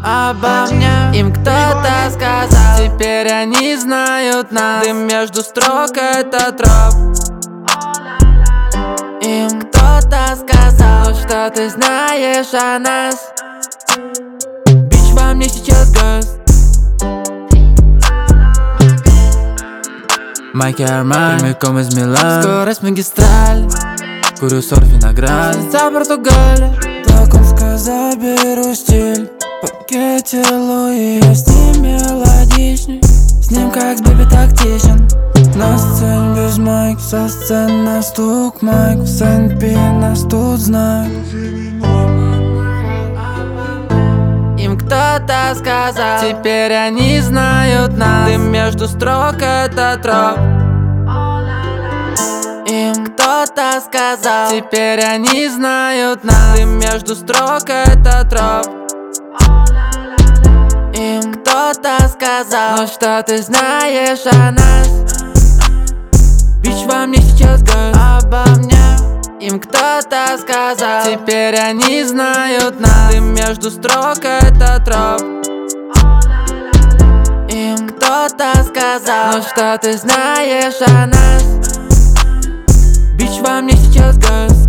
обо мне. Им кто-то сказал, теперь они знают нас. Дым между строк — это троп. Им кто-то сказал, что ты знаешь о нас. Бич, во мне сейчас газ. Майки Арман, прямиком из Милана. Скорость магистраль, курю сорт виноград. За Португалия, так он сказал, беру стиль. В пакете Луи, я с ним мелодичный. С ним как с Биби тактичен. На сцене без майк, со сцены стук майк. В Сент-Пи нас тут знают. Им кто-то сказал, теперь они знают нас. Дым между строк — это троп. Им кто-то сказал, теперь они знают нас. Дым между строк — это троп. Им кто-то сказал, что ты знаешь о нас. Бич, во мне сейчас газ. Обо мне. Им кто-то сказал, теперь они знают нас. Дым между строк — это троп. Им кто-то сказал, что ты знаешь о нас. Бич, во мне сейчас газ.